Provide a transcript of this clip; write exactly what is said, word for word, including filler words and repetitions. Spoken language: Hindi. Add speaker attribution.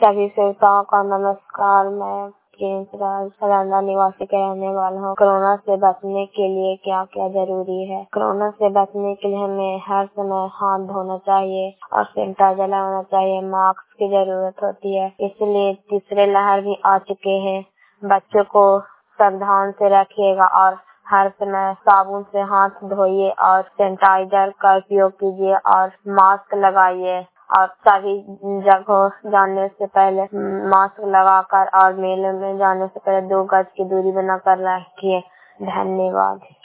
Speaker 1: सभी श्रोताओं का नमस्कार। मैं सरांदा निवासी के रहने वाला हूँ। कोरोना से बचने के लिए क्या क्या जरूरी है? कोरोना से बचने के लिए हमें हर समय हाथ धोना चाहिए और सैनिटाइजर लगाना चाहिए। मास्क की जरूरत होती है, इसलिए तीसरे लहर भी आ चुके हैं। बच्चों को सावधान से रखिएगा और हर समय साबुन से हाथ धोइए और सैनिटाइजर का उपयोग कीजिए और मास्क लगाइए और सभी जगहों जाने से पहले मास्क लगाकर और मेले में जाने से पहले दो गज की दूरी बनाकर रखिए। धन्यवाद।